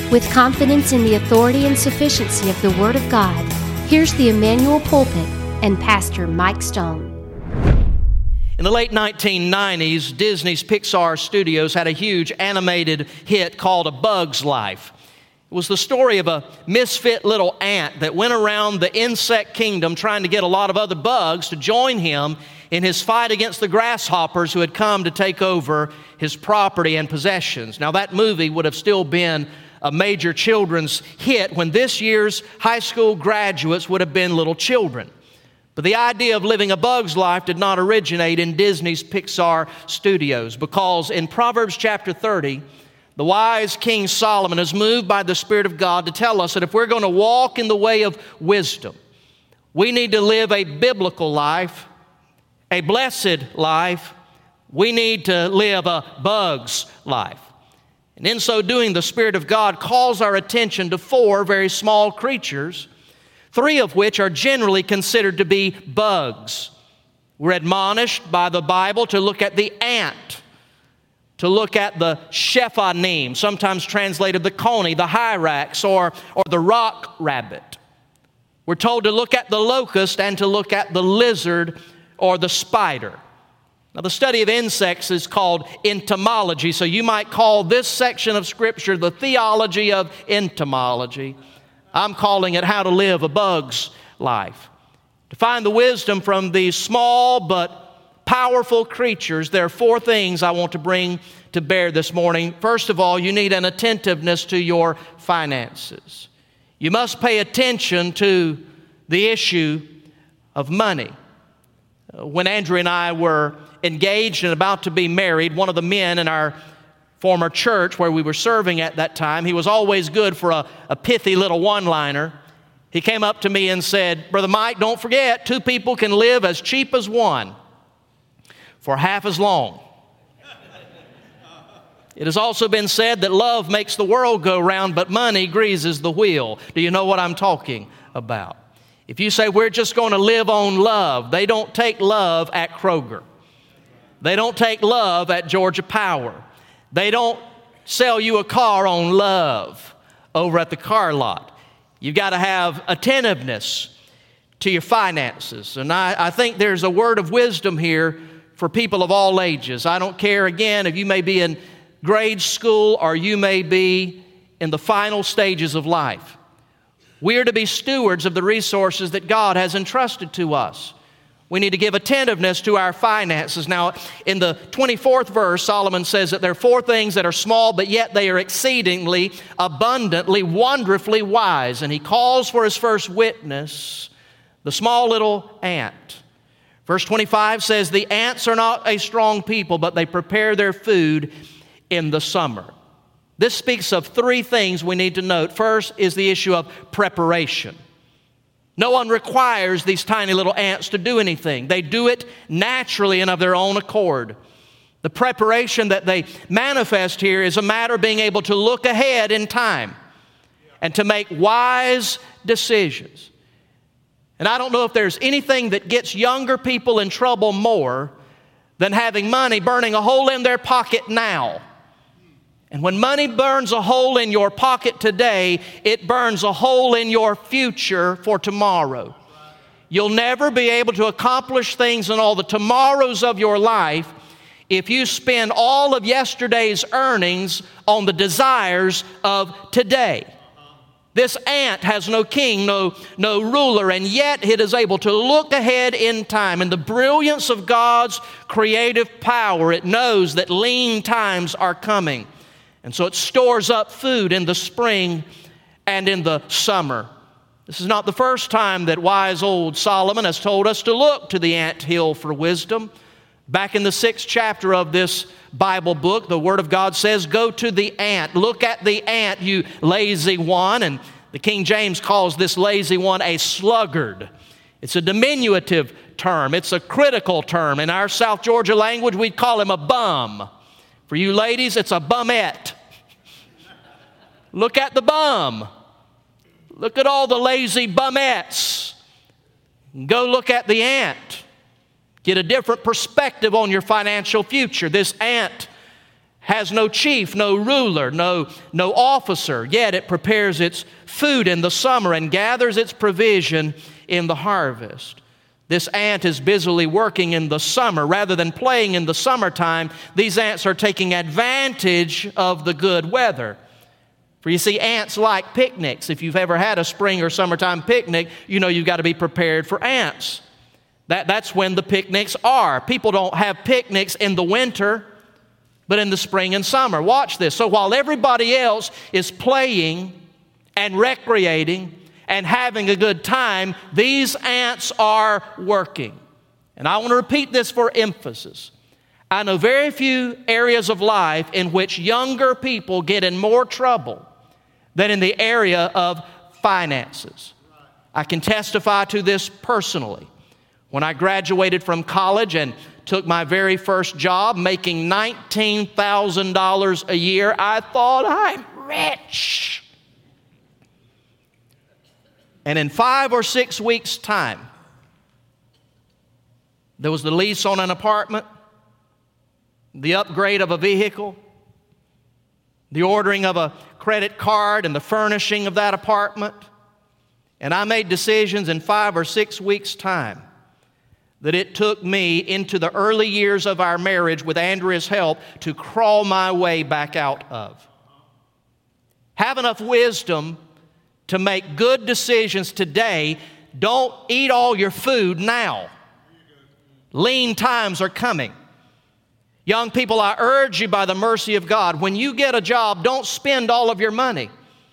With confidence in the authority and sufficiency of the Word of God, here's the Emmanuel Pulpit and Pastor Mike Stone. In the late 1990s, Disney's Pixar Studios had a huge animated hit called A Bug's Life. It was the story of a misfit little ant that went around the insect kingdom trying to get a lot of other bugs to join him in his fight against the grasshoppers who had come to take over his property and possessions. Now, that movie would have still been a major children's hit when this year's high school graduates would have been little children. But the idea of living a bug's life did not originate in Disney's Pixar Studios, because in Proverbs chapter 30, the wise King Solomon is moved by the Spirit of God to tell us that if we're going to walk in the way of wisdom, we need to live a biblical life, a blessed life. We need to live a bug's life. And in so doing, the Spirit of God calls our attention to 4 very small creatures, 3 of which are generally considered to be bugs. We're admonished by the Bible to look at the ant, to look at the Shephanim, sometimes translated the coney, the hyrax, or the rock rabbit. We're told to look at the locust and to look at the lizard or the spider. Now, the study of insects is called entomology, so you might call this section of Scripture the theology of entomology. I'm calling it how to live a bug's life. To find the wisdom from these small but powerful creatures, there are 4 things I want to bring to bear this morning. First of all, you need an attentiveness to your finances. You must pay attention to the issue of money. When Andrew and I were engaged and about to be married, one of the men in our former church where we were serving at that time, he was always good for a pithy little one-liner. He came up to me and said, "Brother Mike, don't forget, 2 people can live as cheap as one for half as long." It has also been said that love makes the world go round, but money greases the wheel. Do you know what I'm talking about? If you say we're just going to live on love, they don't take love at Kroger. They don't take love at Georgia Power. They don't sell you a car on love over at the car lot. You've got to have attentiveness to your finances. And I think there's a word of wisdom here for people of all ages. I don't care, again, if you may be in grade school or you may be in the final stages of life. We are to be stewards of the resources that God has entrusted to us. We need to give attentiveness to our finances. Now, in the 24th verse, Solomon says that there are 4 things that are small, but yet they are exceedingly, abundantly, wonderfully wise. And he calls for his first witness, the small little ant. Verse 25 says, "The ants are not a strong people, but they prepare their food in the summer." This speaks of 3 things we need to note. First is the issue of preparation. No one requires these tiny little ants to do anything. They do it naturally and of their own accord. The preparation that they manifest here is a matter of being able to look ahead in time and to make wise decisions. And I don't know if there's anything that gets younger people in trouble more than having money burning a hole in their pocket now. And when money burns a hole in your pocket today, it burns a hole in your future for tomorrow. You'll never be able to accomplish things in all the tomorrows of your life if you spend all of yesterday's earnings on the desires of today. This ant has no king, no ruler, and yet it is able to look ahead in time. In the brilliance of God's creative power, it knows that lean times are coming. And so it stores up food in the spring and in the summer. This is not the first time that wise old Solomon has told us to look to the anthill for wisdom. Back in the 6th chapter of this Bible book, the Word of God says, "Go to the ant. Look at the ant, you lazy one." And the King James calls this lazy one a sluggard. It's a diminutive term. It's a critical term. In our South Georgia language, we'd call him a bum. For you ladies, it's a bumette. Look at the bum. Look at all the lazy bumettes. Go look at the ant. Get a different perspective on your financial future. This ant has no chief, no ruler, no officer, yet it prepares its food in the summer and gathers its provision in the harvest. This ant is busily working in the summer. Rather than playing in the summertime, these ants are taking advantage of the good weather. For you see, ants like picnics. If you've ever had a spring or summertime picnic, you know you've got to be prepared for ants. That's when the picnics are. People don't have picnics in the winter, but in the spring and summer. Watch this. So while everybody else is playing and recreating and having a good time, these ants are working. And I want to repeat this for emphasis. I know very few areas of life in which younger people get in more trouble than in the area of finances. I can testify to this personally. When I graduated from college and took my very first job, making $19,000 a year, I thought, I'm rich. And in 5 or 6 weeks' time, there was the lease on an apartment, the upgrade of a vehicle, the ordering of a credit card, and the furnishing of that apartment. And I made decisions in 5 or 6 weeks' time that it took me into the early years of our marriage, with Andrea's help, to crawl my way back out of. Have enough wisdom to make good decisions today. Don't eat all your food now. Lean times are coming. Young people, I urge you by the mercy of God, when you get a job, don't spend all of your money.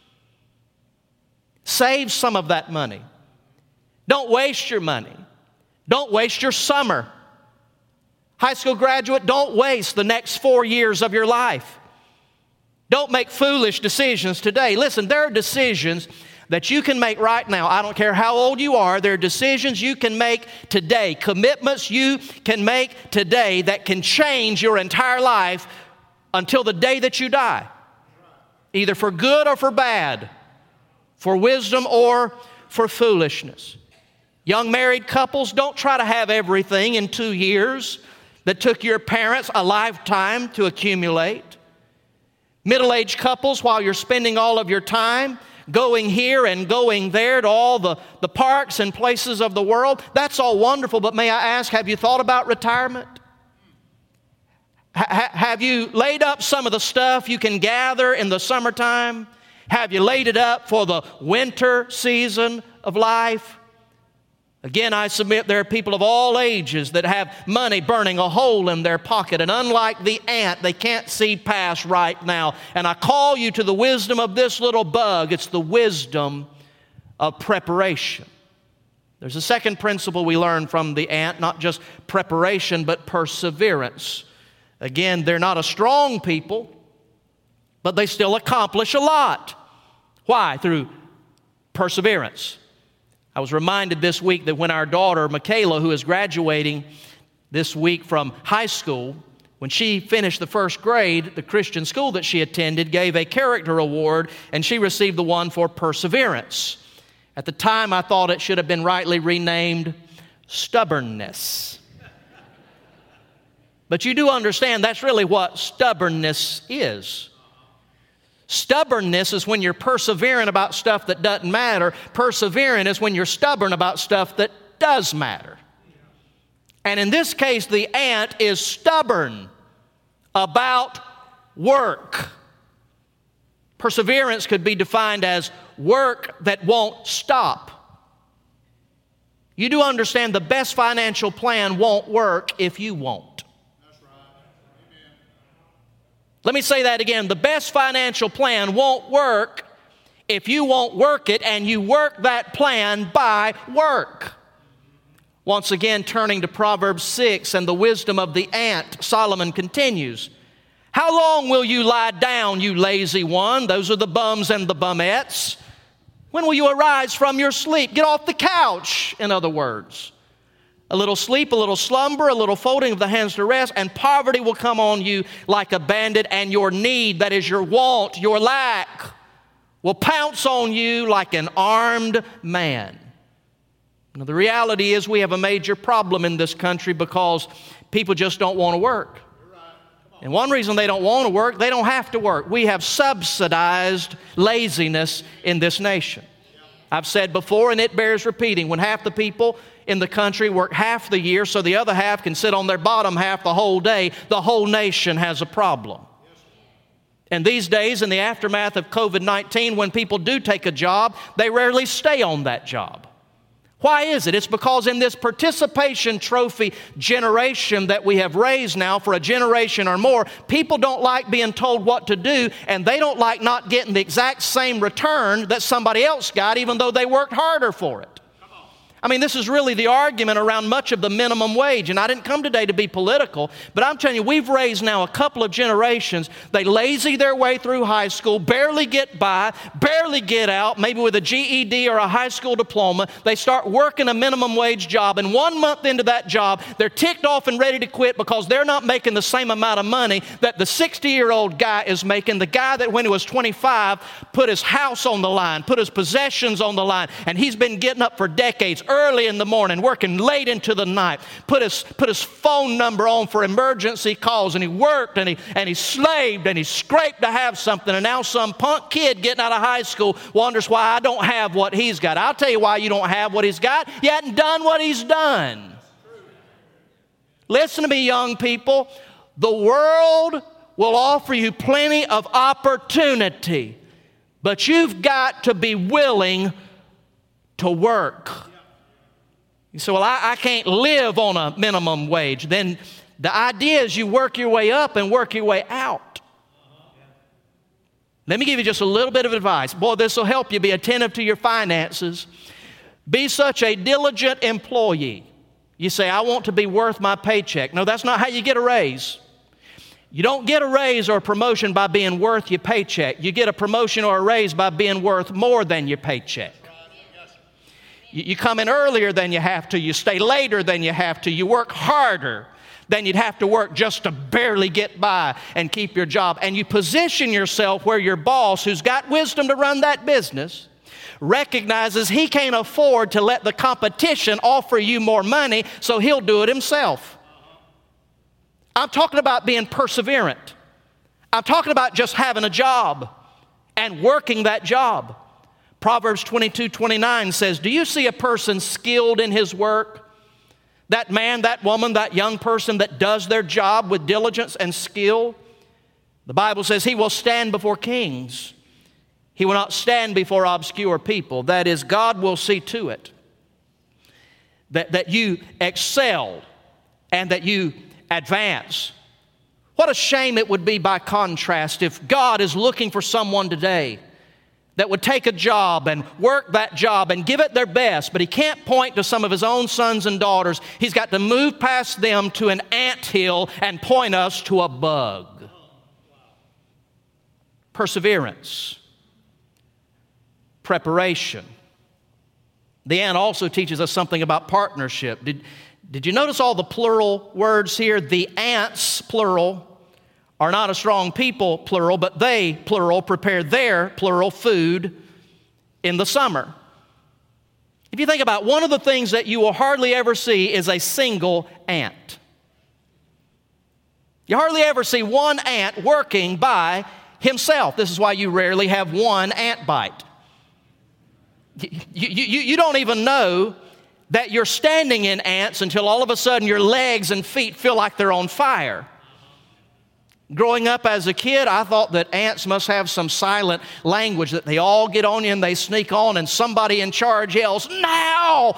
Save some of that money. Don't waste your money. Don't waste your summer. High school graduate, don't waste the next 4 years of your life. Don't make foolish decisions today. Listen, there are decisions that you can make right now. I don't care how old you are. There are decisions you can make today, commitments you can make today that can change your entire life until the day that you die, either for good or for bad, for wisdom or for foolishness. Young married couples, don't try to have everything in 2 years that took your parents a lifetime to accumulate. Middle-aged couples, while you're spending all of your time going here and going there to all the parks and places of the world, that's all wonderful, but may I ask, have you thought about retirement? Have you laid up some of the stuff you can gather in the summertime? Have you laid it up for the winter season of life? Again, I submit there are people of all ages that have money burning a hole in their pocket. And unlike the ant, they can't see past right now. And I call you to the wisdom of this little bug. It's the wisdom of preparation. There's a second principle we learn from the ant, not just preparation, but perseverance. Again, they're not a strong people, but they still accomplish a lot. Why? Through perseverance. I was reminded this week that when our daughter, Michaela, who is graduating this week from high school, when she finished the first grade, the Christian school that she attended gave a character award, and she received the one for perseverance. At the time, I thought it should have been rightly renamed stubbornness. But you do understand that's really what stubbornness is. Stubbornness is when you're persevering about stuff that doesn't matter. Persevering is when you're stubborn about stuff that does matter. And in this case, the ant is stubborn about work. Perseverance could be defined as work that won't stop. You do understand the best financial plan won't work if you won't. Let me say that again. The best financial plan won't work if you won't work it, and you work that plan by work. Once again, turning to Proverbs 6 and the wisdom of the ant, Solomon continues, "How long will you lie down, you lazy one?" Those are the bums and the bumettes. "When will you arise from your sleep?" Get off the couch, in other words. A little sleep, a little slumber, a little folding of the hands to rest, and poverty will come on you like a bandit, and your need, that is your want, your lack, will pounce on you like an armed man. Now, the reality is we have a major problem in this country because people just don't want to work. And one reason they don't want to work, they don't have to work. We have subsidized laziness in this nation. I've said before, and it bears repeating, when half the people in the country work half the year so the other half can sit on their bottom half the whole day, the whole nation has a problem. And these days, in the aftermath of COVID-19, when people do take a job, they rarely stay on that job. Why is it? It's because in this participation trophy generation that we have raised now for a generation or more, people don't like being told what to do, and they don't like not getting the exact same return that somebody else got, even though they worked harder for it. I mean, this is really the argument around much of the minimum wage. And I didn't come today to be political, but I'm telling you, we've raised now a couple of generations. They lazy their way through high school, barely get by, barely get out, maybe with a GED or a high school diploma. They start working a minimum wage job, and 1 month into that job, they're ticked off and ready to quit because they're not making the same amount of money that the 60-year-old guy is making, the guy that when he was 25 put his house on the line, put his possessions on the line, and he's been getting up for decades, early in the morning, working late into the night, put his phone number on for emergency calls, and he worked and he slaved and he scraped to have something, and now some punk kid getting out of high school wonders why I don't have what he's got. I'll tell you why you don't have what he's got. You hadn't done what he's done. Listen to me, young people. The world will offer you plenty of opportunity, but you've got to be willing to work. You say, well, I can't live on a minimum wage. Then the idea is you work your way up and work your way out. Let me give you just a little bit of advice. Boy, this will help you be attentive to your finances. Be such a diligent employee. You say, I want to be worth my paycheck. No, that's not how you get a raise. You don't get a raise or a promotion by being worth your paycheck. You get a promotion or a raise by being worth more than your paycheck. You come in earlier than you have to. You stay later than you have to. You work harder than you'd have to work just to barely get by and keep your job. And you position yourself where your boss, who's got wisdom to run that business, recognizes he can't afford to let the competition offer you more money, so he'll do it himself. I'm talking about being perseverant. I'm talking about just having a job and working that job. Proverbs 22:29 says, do you see a person skilled in his work? That man, that woman, that young person that does their job with diligence and skill? The Bible says he will stand before kings. He will not stand before obscure people. That is, God will see to it that you excel and that you advance. What a shame it would be, by contrast, if God is looking for someone today that would take a job and work that job and give it their best, but he can't point to some of his own sons and daughters. He's got to move past them to an anthill and point us to a bug. Perseverance. Preparation. The ant also teaches us something about partnership. Did you notice all the plural words here? The ants, plural, are not a strong people, plural, but they, plural, prepare their, plural, food in the summer. If you think about it, one of the things that you will hardly ever see is a single ant. You hardly ever see one ant working by himself. This is why you rarely have one ant bite. You don't even know that you're standing in ants until all of a sudden your legs and feet feel like they're on fire. Growing up as a kid, I thought that ants must have some silent language, that they all get on you and they sneak on and somebody in charge yells, now!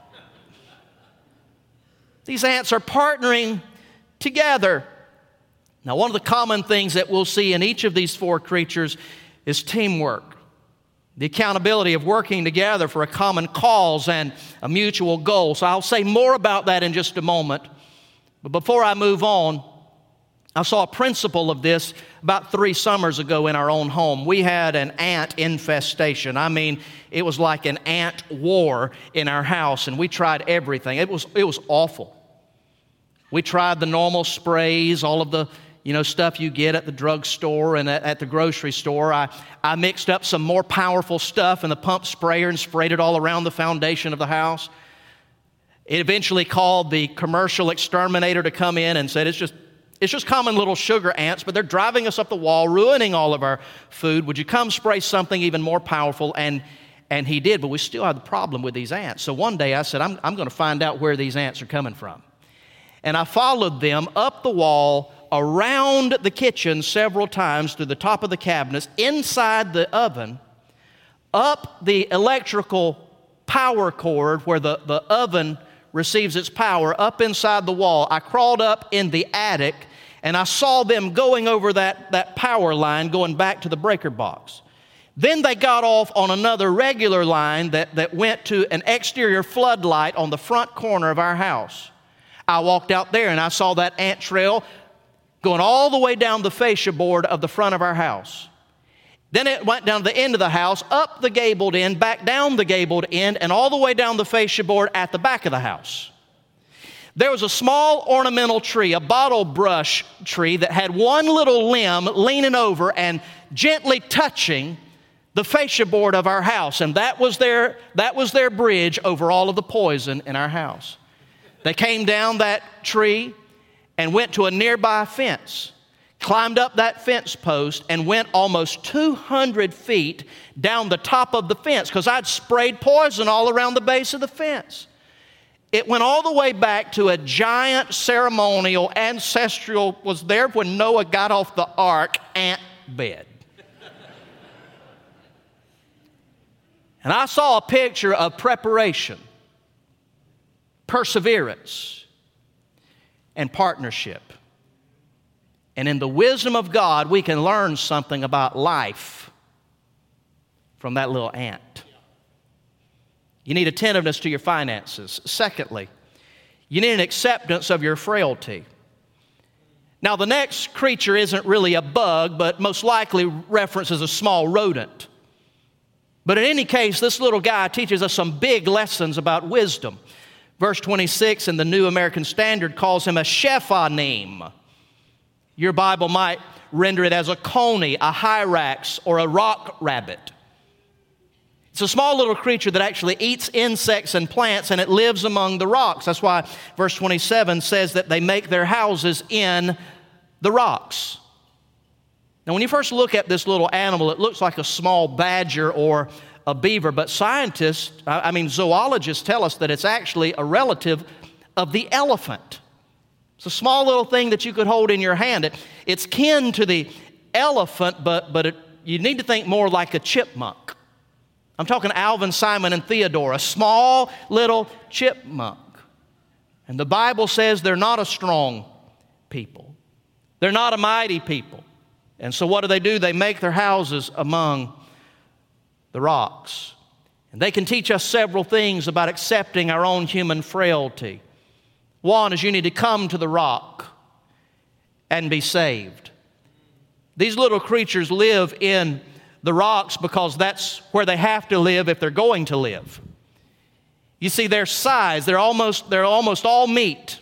These ants are partnering together. Now, one of the common things that we'll see in each of these four creatures is teamwork. The accountability of working together for a common cause and a mutual goal. So I'll say more about that in just a moment. But before I move on, I saw a principle of this about 3 summers ago in our own home. We had an ant infestation. I mean, it was like an ant war in our house, and we tried everything. It was awful. We tried the normal sprays, all of the stuff you get at the drugstore and at the grocery store. I mixed up some more powerful stuff in the pump sprayer and sprayed it all around the foundation of the house. It eventually called the commercial exterminator to come in and said, It's just common little sugar ants, but they're driving us up the wall, ruining all of our food. Would you come spray something even more powerful? And he did, but we still have the problem with these ants. So one day I said, I'm going to find out where these ants are coming from. And I followed them up the wall, around the kitchen several times, to the top of the cabinets, inside the oven, up the electrical power cord where the oven receives its power, up inside the wall. I crawled up in the attic, and I saw them going over that power line, going back to the breaker box. Then they got off on another regular line that went to an exterior floodlight on the front corner of our house. I walked out there, and I saw that ant trail going all the way down the fascia board of the front of our house. Then it went down to the end of the house, up the gabled end, back down the gabled end, and all the way down the fascia board at the back of the house. There was a small ornamental tree, a bottle brush tree, that had one little limb leaning over and gently touching the fascia board of our house, and that was their bridge over all of the poison in our house. They came down that tree and went to a nearby fence, climbed up that fence post, and went almost 200 feet down the top of the fence, because I'd sprayed poison all around the base of the fence. It went all the way back to a giant ceremonial, ancestral, was there when Noah got off the ark, ant bed. And I saw a picture of preparation, perseverance, and partnership. And in the wisdom of God, we can learn something about life from that little ant. You need attentiveness to your finances. Secondly, you need an acceptance of your frailty. Now, the next creature isn't really a bug, but most likely references a small rodent. But in any case, this little guy teaches us some big lessons about wisdom. Verse 26 in the New American Standard calls him a Shephanim. Your Bible might render it as a coney, a hyrax, or a rock rabbit. It's a small little creature that actually eats insects and plants, and it lives among the rocks. That's why verse 27 says that they make their houses in the rocks. Now, when you first look at this little animal, it looks like a small badger or a beaver, but zoologists tell us that it's actually a relative of the elephant. It's a small little thing that you could hold in your hand. It's kin to the elephant, but you need to think more like a chipmunk. I'm talking Alvin, Simon, and Theodore, a small little chipmunk. And the Bible says they're not a strong people. They're not a mighty people. And so what do? They make their houses among the rocks. And they can teach us several things about accepting our own human frailty. One is you need to come to the rock and be saved. These little creatures live in the rocks because that's where they have to live if they're going to live. You see, their size, they're almost all meat.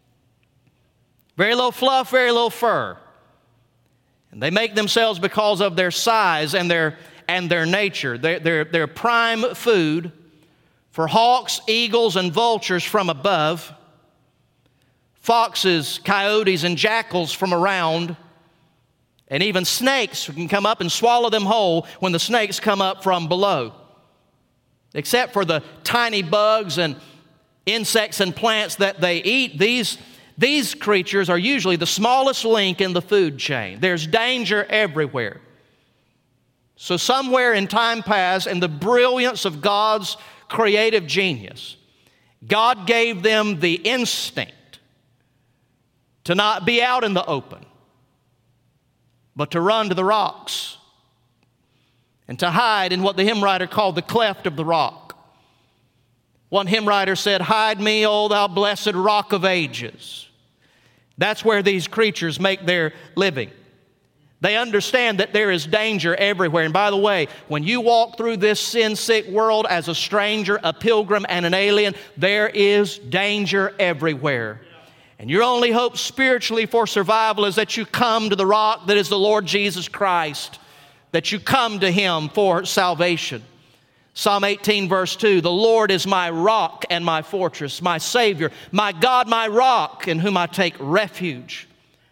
Very little fluff, very little fur. And they make themselves because of their size and their nature. They're prime food for hawks, eagles, and vultures from above, foxes, coyotes, and jackals from around, and even snakes can come up and swallow them whole when the snakes come up from below. Except for the tiny bugs and insects and plants that they eat, these creatures are usually the smallest link in the food chain. There's danger everywhere. So somewhere in time past, in the brilliance of God's creative genius, God gave them the instinct to not be out in the open, but to run to the rocks and to hide in what the hymn writer called the cleft of the rock. One hymn writer said, "Hide me, O thou blessed rock of ages." That's where these creatures make their living. They understand that there is danger everywhere. And by the way, when you walk through this sin-sick world as a stranger, a pilgrim, and an alien, there is danger everywhere. And your only hope spiritually for survival is that you come to the rock that is the Lord Jesus Christ, that you come to Him for salvation. Psalm 18, verse 2, "The Lord is my rock and my fortress, my Savior, my God, my rock, in whom I take refuge."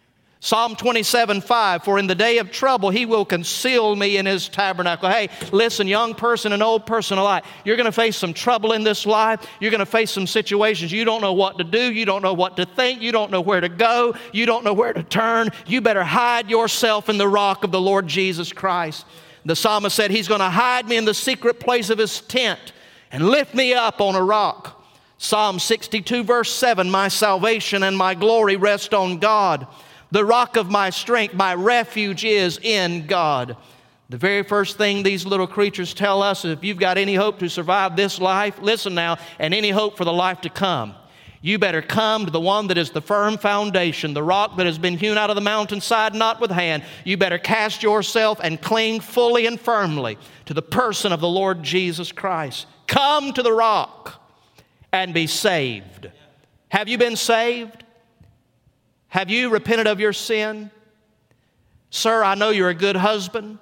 Psalm 27:5, for in the day of trouble he will conceal me in his tabernacle. Hey, listen, young person and old person alike, you're going to face some trouble in this life. You're going to face some situations you don't know what to do. You don't know what to think. You don't know where to go. You don't know where to turn. You better hide yourself in the rock of the Lord Jesus Christ. The psalmist said, he's going to hide me in the secret place of his tent and lift me up on a rock. Psalm 62 verse 7, my salvation and my glory rest on God. The rock of my strength, my refuge is in God. The very first thing these little creatures tell us is if you've got any hope to survive this life, listen now, and any hope for the life to come, you better come to the one that is the firm foundation, the rock that has been hewn out of the mountainside, not with hand. You better cast yourself and cling fully and firmly to the person of the Lord Jesus Christ. Come to the rock and be saved. Have you been saved? Have you repented of your sin? Sir, I know you're a good husband.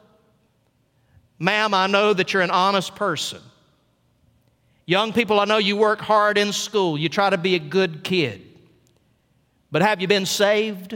Ma'am, I know that you're an honest person. Young people, I know you work hard in school. You try to be a good kid. But have you been saved?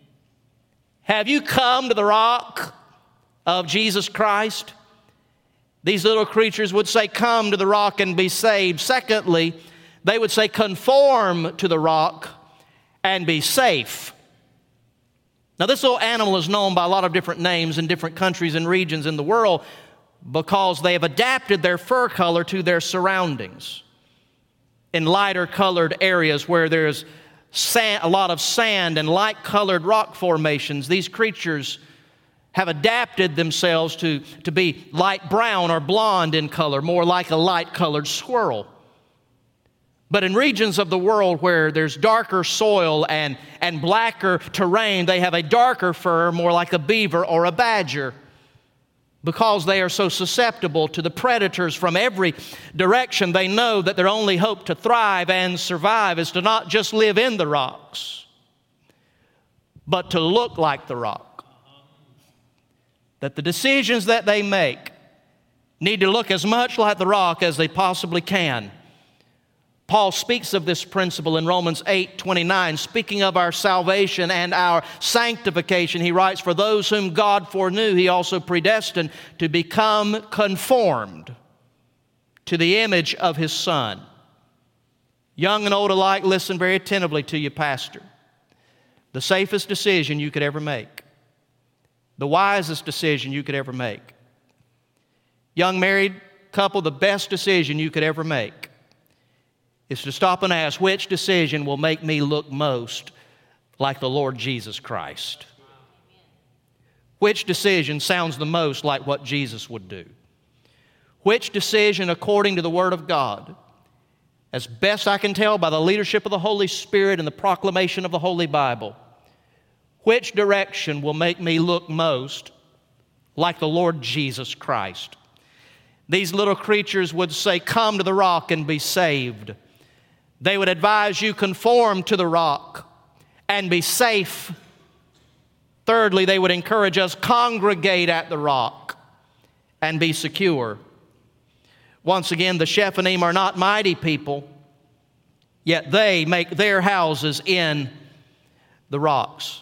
Have you come to the rock of Jesus Christ? These little creatures would say, come to the rock and be saved. Secondly, they would say, conform to the rock and be safe. Now, this little animal is known by a lot of different names in different countries and regions in the world because they have adapted their fur color to their surroundings. In lighter colored areas where there's a lot of sand and light colored rock formations, these creatures have adapted themselves to be light brown or blonde in color, more like a light colored squirrel. But in regions of the world where there's darker soil and blacker terrain, they have a darker fur, more like a beaver or a badger, because they are so susceptible to the predators from every direction. They know that their only hope to thrive and survive is to not just live in the rocks, but to look like the rock. That the decisions that they make need to look as much like the rock as they possibly can. Paul speaks of this principle in Romans 8:29, speaking of our salvation and our sanctification. He writes, for those whom God foreknew, he also predestined to become conformed to the image of his Son. Young and old alike, listen very attentively to you, pastor. The safest decision you could ever make. The wisest decision you could ever make. Young married couple, the best decision you could ever make is to stop and ask, which decision will make me look most like the Lord Jesus Christ? Which decision sounds the most like what Jesus would do? Which decision, according to the Word of God, as best I can tell by the leadership of the Holy Spirit and the proclamation of the Holy Bible, which direction will make me look most like the Lord Jesus Christ? These little creatures would say, come to the rock and be saved. They would advise you conform to the rock and be safe. Thirdly, they would encourage us congregate at the rock and be secure. Once again, the Shephanim are not mighty people, yet they make their houses in the rocks.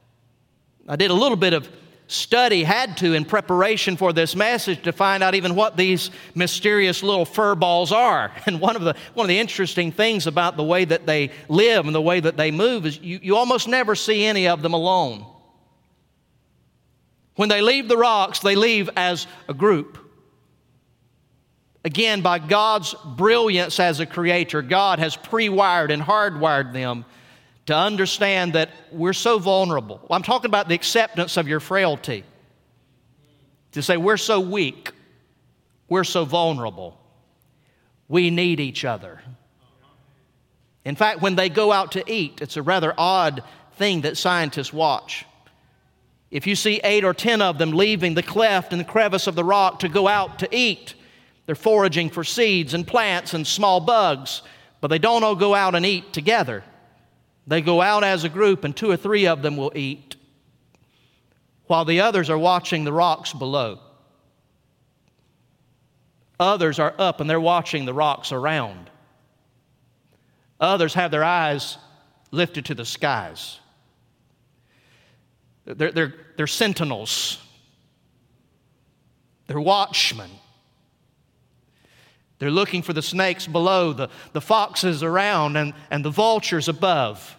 I did a little bit of study, had to, in preparation for this message to find out even what these mysterious little fur balls are. And one of the interesting things about the way that they live and the way that they move is you almost never see any of them alone. When they leave the rocks, they leave as a group. Again, by God's brilliance as a creator, God has pre-wired and hardwired them to understand that we're so vulnerable. I'm talking about the acceptance of your frailty. To say we're so weak, we're so vulnerable. We need each other. In fact, when they go out to eat, it's a rather odd thing that scientists watch. If you see 8 or 10 of them leaving the cleft and the crevice of the rock to go out to eat, they're foraging for seeds and plants and small bugs, but they don't all go out and eat together. They go out as a group, and 2 or 3 of them will eat, while the others are watching the rocks below. Others are up, and they're watching the rocks around. Others have their eyes lifted to the skies. They're sentinels. They're watchmen. They're looking for the snakes below, the foxes around, and the vultures above.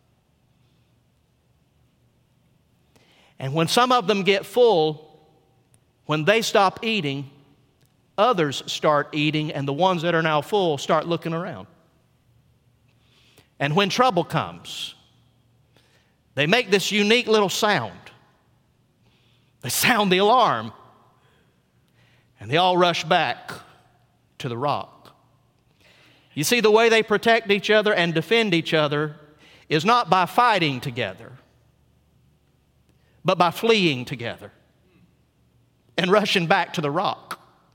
And when some of them get full, when they stop eating, others start eating, and the ones that are now full start looking around. And when trouble comes, they make this unique little sound. They sound the alarm, and they all rush back to the rock. You see, the way they protect each other and defend each other is not by fighting together, but by fleeing together and rushing back to the rock.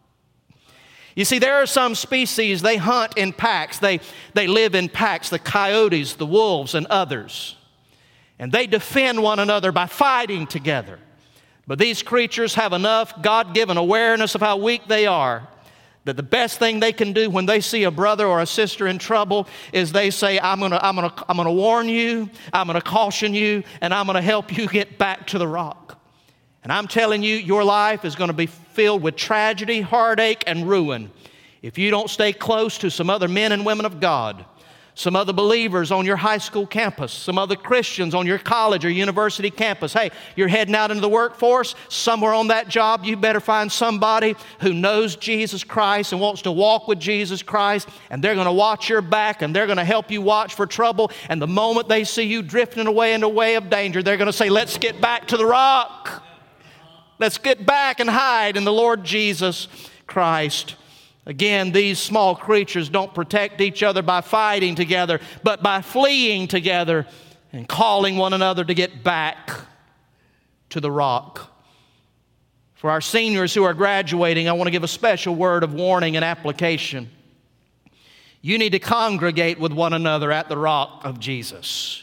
You see, there are some species, they hunt in packs. They live in packs, the coyotes, the wolves, and others. And they defend one another by fighting together. But these creatures have enough God-given awareness of how weak they are that the best thing they can do when they see a brother or a sister in trouble is they say, I'm gonna warn you, I'm gonna caution you, and I'm gonna help you get back to the rock. And I'm telling you, your life is gonna be filled with tragedy, heartache, and ruin if you don't stay close to some other men and women of God, some other believers on your high school campus, some other Christians on your college or university campus. Hey, you're heading out into the workforce. Somewhere on that job, you better find somebody who knows Jesus Christ and wants to walk with Jesus Christ, and they're going to watch your back, and they're going to help you watch for trouble. And the moment they see you drifting away in a way of danger, they're going to say, let's get back to the rock. Let's get back and hide in the Lord Jesus Christ. Again, these small creatures don't protect each other by fighting together, but by fleeing together and calling one another to get back to the rock. For our seniors who are graduating, I want to give a special word of warning and application. You need to congregate with one another at the rock of Jesus.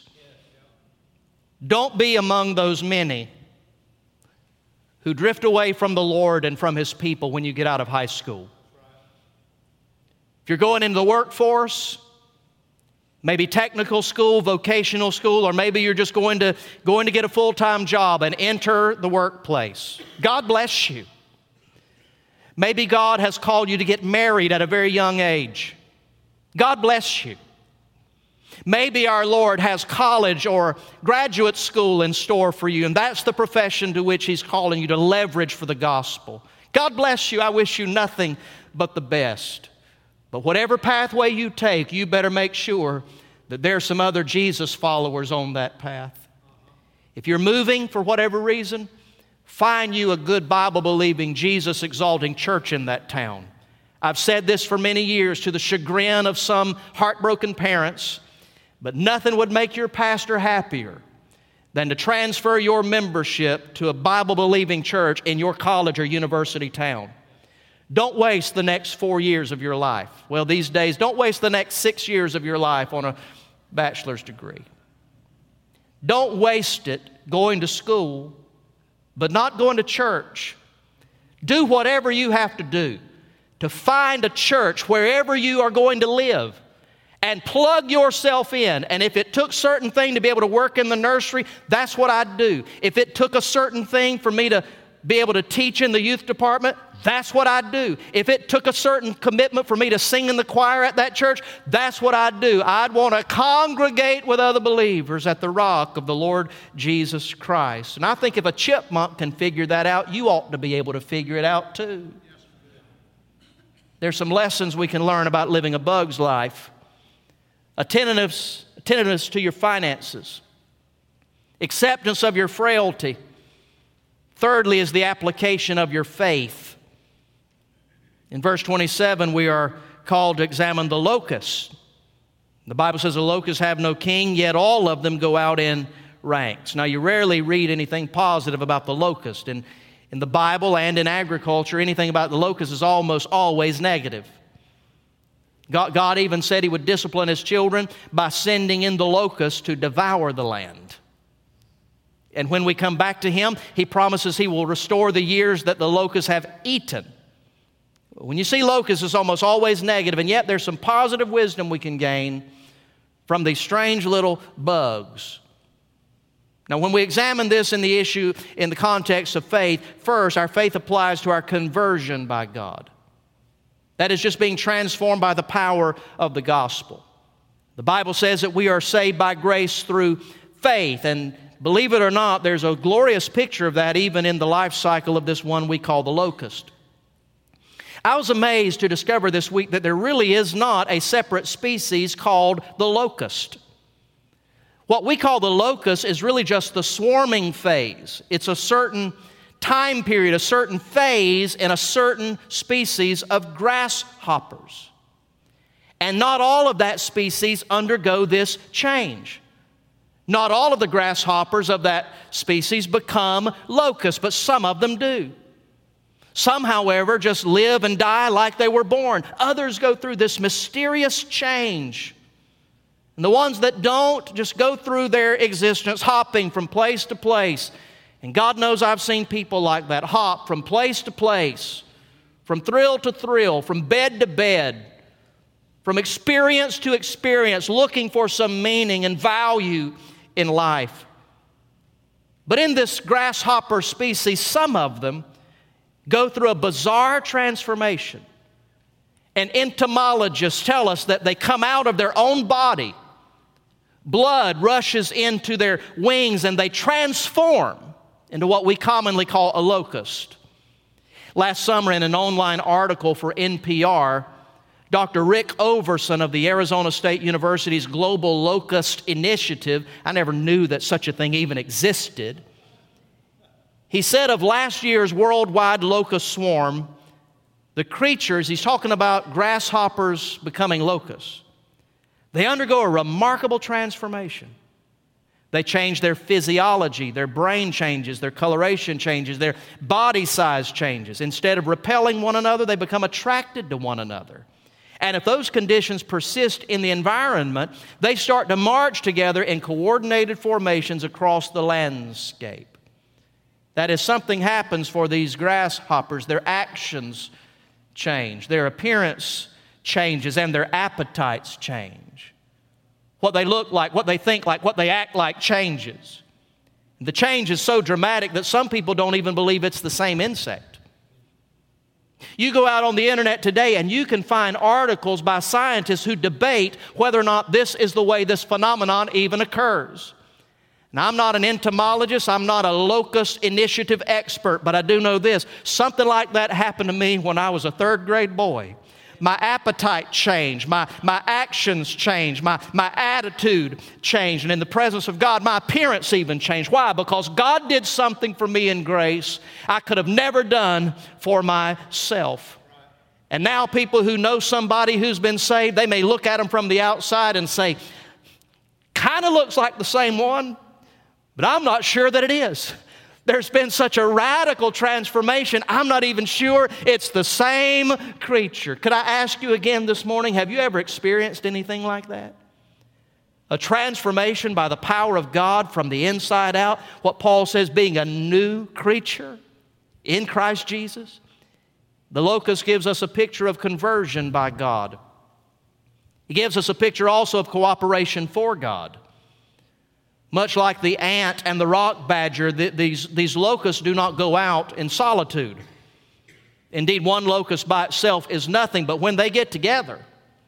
Don't be among those many who drift away from the Lord and from His people when you get out of high school. If you're going into the workforce, maybe technical school, vocational school, or maybe you're just going to get a full-time job and enter the workplace, God bless you. Maybe God has called you to get married at a very young age. God bless you. Maybe our Lord has college or graduate school in store for you, and that's the profession to which He's calling you to leverage for the gospel. God bless you. I wish you nothing but the best. But whatever pathway you take, you better make sure that there's some other Jesus followers on that path. If you're moving for whatever reason, find you a good Bible-believing, Jesus-exalting church in that town. I've said this for many years to the chagrin of some heartbroken parents, but nothing would make your pastor happier than to transfer your membership to a Bible-believing church in your college or university town. Don't waste the next 4 years of your life. Well, these days, don't waste the next 6 years of your life on a bachelor's degree. Don't waste it going to school, but not going to church. Do whatever you have to do to find a church wherever you are going to live and plug yourself in. And if it took certain thing to be able to work in the nursery, that's what I'd do. If it took a certain thing for me to be able to teach in the youth department, that's what I'd do. If it took a certain commitment for me to sing in the choir at that church, that's what I'd do. I'd want to congregate with other believers at the rock of the Lord Jesus Christ. And I think if a chipmunk can figure that out, you ought to be able to figure it out too. There's some lessons we can learn about living a bug's life. Attentiveness to your finances. Acceptance of your frailty. Thirdly is the application of your faith. In verse 27, we are called to examine the locusts. The Bible says the locusts have no king, yet all of them go out in ranks. Now, you rarely read anything positive about the locust. In the Bible and in agriculture, anything about the locust is almost always negative. God even said He would discipline His children by sending in the locusts to devour the land. And when we come back to Him, He promises He will restore the years that the locusts have eaten. When you see locusts, it's almost always negative, and yet there's some positive wisdom we can gain from these strange little bugs. Now, when we examine this in the issue in the context of faith, first, our faith applies to our conversion by God. That is just being transformed by the power of the gospel. The Bible says that we are saved by grace through faith, and believe it or not, there's a glorious picture of that even in the life cycle of this one we call the locust. I was amazed to discover this week that there really is not a separate species called the locust. What we call the locust is really just the swarming phase. It's a certain time period, a certain phase in a certain species of grasshoppers. And not all of that species undergo this change. Not all of the grasshoppers of that species become locusts, but some of them do. Some, however, just live and die like they were born. Others go through this mysterious change. And the ones that don't just go through their existence hopping from place to place. And God knows I've seen people like that hop from place to place, from thrill to thrill, from bed to bed, from experience to experience, looking for some meaning and value in life. But in this grasshopper species, some of them go through a bizarre transformation. And entomologists tell us that they come out of their own body. Blood rushes into their wings and they transform into what we commonly call a locust. Last summer in an online article for NPR, Dr. Rick Overson of the Arizona State University's Global Locust Initiative, I never knew that such a thing even existed. He said of last year's worldwide locust swarm, the creatures, he's talking about grasshoppers becoming locusts, they undergo a remarkable transformation. They change their physiology, their brain changes, their coloration changes, their body size changes. Instead of repelling one another, they become attracted to one another. And if those conditions persist in the environment, they start to march together in coordinated formations across the landscape. That is, something happens for these grasshoppers. Their actions change, their appearance changes, and their appetites change. What they look like, what they think like, what they act like changes. The change is so dramatic that some people don't even believe it's the same insect. You go out on the internet today and you can find articles by scientists who debate whether or not this is the way this phenomenon even occurs. Now, I'm not an entomologist, I'm not a locust initiative expert, but I do know this. Something like that happened to me when I was a third grade boy. My appetite changed, my actions changed, my attitude changed, and in the presence of God, my appearance even changed. Why? Because God did something for me in grace I could have never done for myself. And now people who know somebody who's been saved, they may look at them from the outside and say, kind of looks like the same one, but I'm not sure that it is. There's been such a radical transformation, I'm not even sure it's the same creature. Could I ask you again this morning, have you ever experienced anything like that? A transformation by the power of God from the inside out, what Paul says being a new creature in Christ Jesus. The locust gives us a picture of conversion by God. He gives us a picture also of cooperation for God. Much like the ant and the rock badger, these locusts do not go out in solitude. Indeed, one locust by itself is nothing, but when they get together,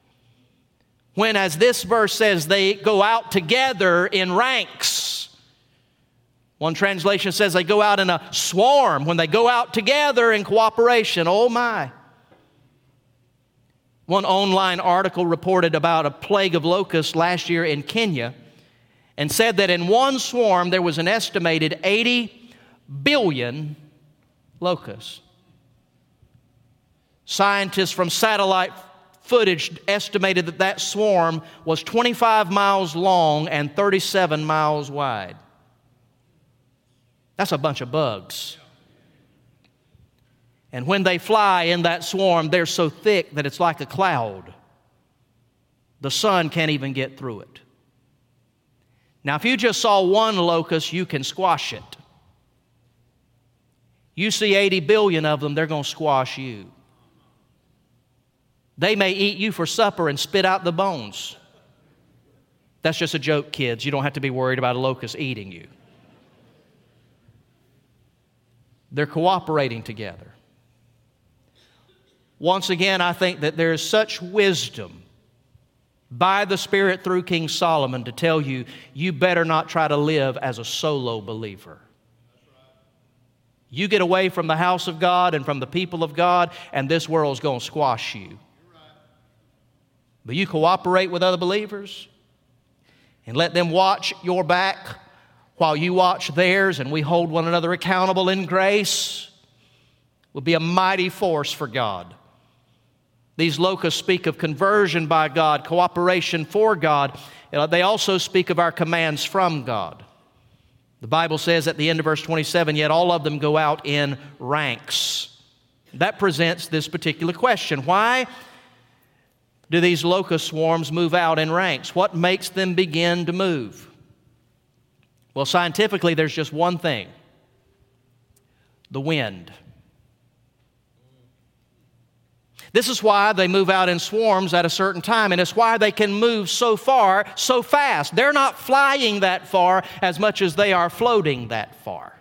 when, as this verse says, they go out together in ranks. One translation says they go out in a swarm, when they go out together in cooperation. Oh my. One online article reported about a plague of locusts last year in Kenya, and said that in one swarm there was an estimated 80 billion locusts. Scientists from satellite footage estimated that that swarm was 25 miles long and 37 miles wide. That's a bunch of bugs. And when they fly in that swarm, they're so thick that it's like a cloud. The sun can't even get through it. Now, if you just saw one locust, you can squash it. You see 80 billion of them, they're going to squash you. They may eat you for supper and spit out the bones. That's just a joke, kids. You don't have to be worried about a locust eating you. They're cooperating together. Once again, I think that there is such wisdom by the Spirit through King Solomon to tell you, you better not try to live as a solo believer. You get away from the house of God and from the people of God, and this world's going to squash you. But you cooperate with other believers and let them watch your back while you watch theirs, and we hold one another accountable in grace, will be a mighty force for God. These locusts speak of conversion by God, cooperation for God. They also speak of our commands from God. The Bible says at the end of verse 27, yet all of them go out in ranks. That presents this particular question. Why do these locust swarms move out in ranks? What makes them begin to move? Well, scientifically, there's just one thing: the wind. This is why they move out in swarms at a certain time, and it's why they can move so far, so fast. They're not flying that far as much as they are floating that far.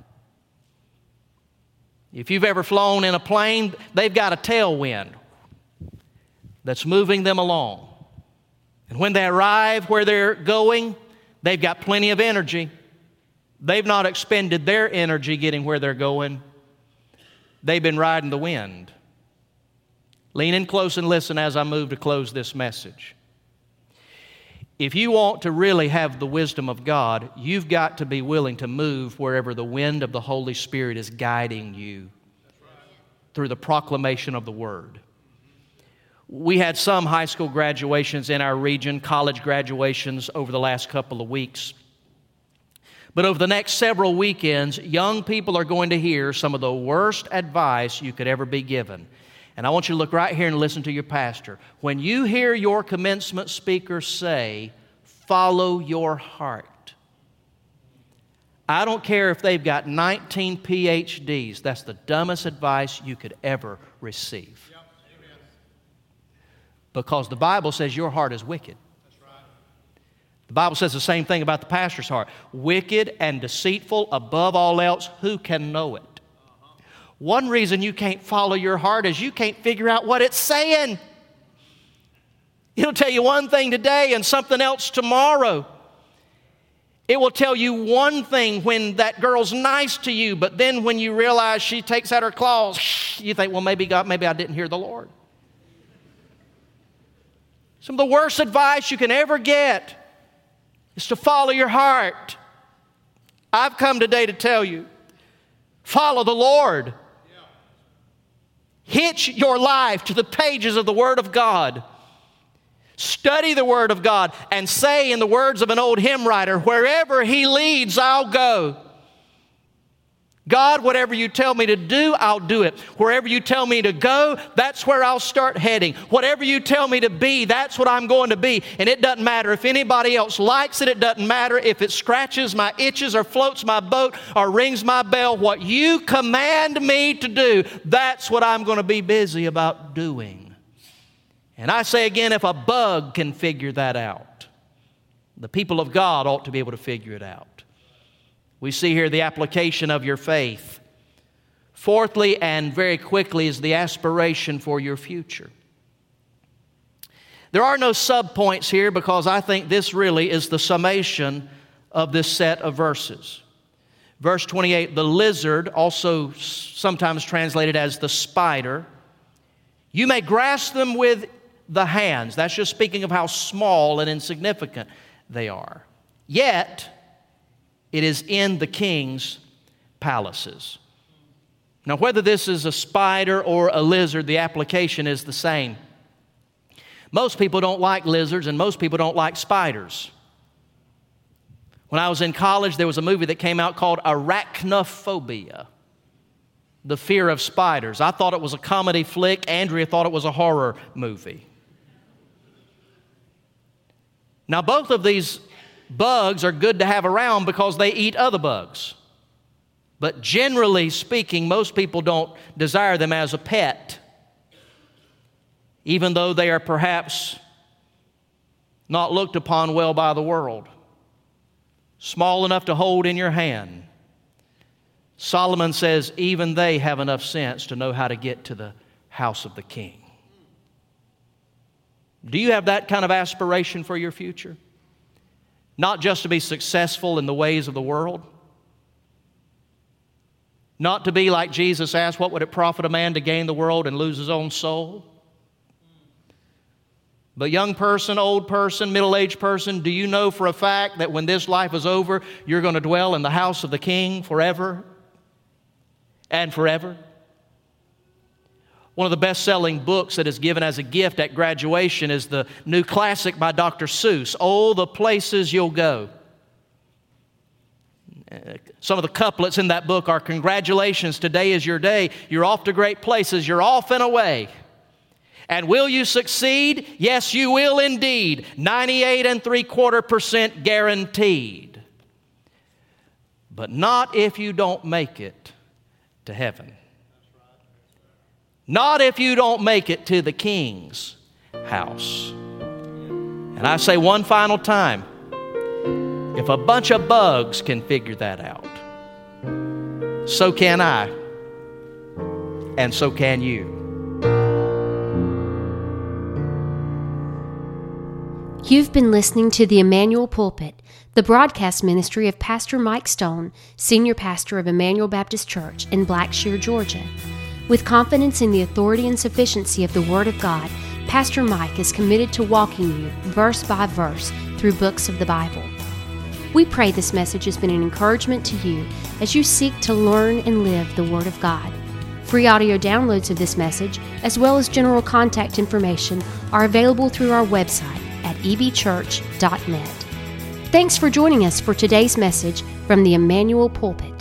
If you've ever flown in a plane, they've got a tailwind that's moving them along. And when they arrive where they're going, they've got plenty of energy. They've not expended their energy getting where they're going. They've been riding the wind. Lean in close and listen as I move to close this message. If you want to really have the wisdom of God, you've got to be willing to move wherever the wind of the Holy Spirit is guiding you through the proclamation of the Word. We had some high school graduations in our region, college graduations over the last couple of weeks. But over the next several weekends, young people are going to hear some of the worst advice you could ever be given. And I want you to look right here and listen to your pastor. When you hear your commencement speaker say, follow your heart, I don't care if they've got 19 PhDs. That's the dumbest advice you could ever receive. Yep. Because the Bible says your heart is wicked. That's right. The Bible says the same thing about the pastor's heart. Wicked and deceitful above all else, who can know it? One reason you can't follow your heart is you can't figure out what it's saying. It'll tell you one thing today and something else tomorrow. It will tell you one thing when that girl's nice to you, but then when you realize she takes out her claws, you think, well, maybe I didn't hear the Lord. Some of the worst advice you can ever get is to follow your heart. I've come today to tell you, follow the Lord. Hitch your life to the pages of the Word of God. Study the Word of God and say, in the words of an old hymn writer, wherever He leads, I'll go. God, whatever you tell me to do, I'll do it. Wherever you tell me to go, that's where I'll start heading. Whatever you tell me to be, that's what I'm going to be. And it doesn't matter if anybody else likes it. It doesn't matter if it scratches my itches or floats my boat or rings my bell. What you command me to do, that's what I'm going to be busy about doing. And I say again, if a bug can figure that out, the people of God ought to be able to figure it out. We see here the application of your faith. Fourthly, and very quickly, is the aspiration for your future. There are no subpoints here because I think this really is the summation of this set of verses. Verse 28, the lizard, also sometimes translated as the spider, you may grasp them with the hands. That's just speaking of how small and insignificant they are. Yet, it is in the king's palaces. Now, whether this is a spider or a lizard, the application is the same. Most people don't like lizards, and most people don't like spiders. When I was in college, there was a movie that came out called Arachnophobia, the fear of spiders. I thought it was a comedy flick. Andrea thought it was a horror movie. Now, both of these bugs are good to have around because they eat other bugs. But generally speaking, most people don't desire them as a pet, even though they are perhaps not looked upon well by the world. Small enough to hold in your hand. Solomon says even they have enough sense to know how to get to the house of the king. Do you have that kind of aspiration for your future? Not just to be successful in the ways of the world. Not to be like Jesus asked, what would it profit a man to gain the world and lose his own soul? But young person, old person, middle-aged person, do you know for a fact that when this life is over, you're going to dwell in the house of the King forever and forever? One of the best-selling books that is given as a gift at graduation is the new classic by Dr. Seuss, Oh, the Places You'll Go. Some of the couplets in that book are, congratulations, today is your day. You're off to great places. You're off and away. And will you succeed? Yes, you will indeed. 98.75% guaranteed. But not if you don't make it to heaven. Not if you don't make it to the King's house. And I say one final time, if a bunch of bugs can figure that out, so can I, and so can you. You've been listening to the Emmanuel Pulpit, the broadcast ministry of Pastor Mike Stone, Senior Pastor of Emmanuel Baptist Church in Blackshear, Georgia. With confidence in the authority and sufficiency of the Word of God, Pastor Mike is committed to walking you verse by verse through books of the Bible. We pray this message has been an encouragement to you as you seek to learn and live the Word of God. Free audio downloads of this message, as well as general contact information, are available through our website at ebchurch.net. Thanks for joining us for today's message from the Emmanuel Pulpit.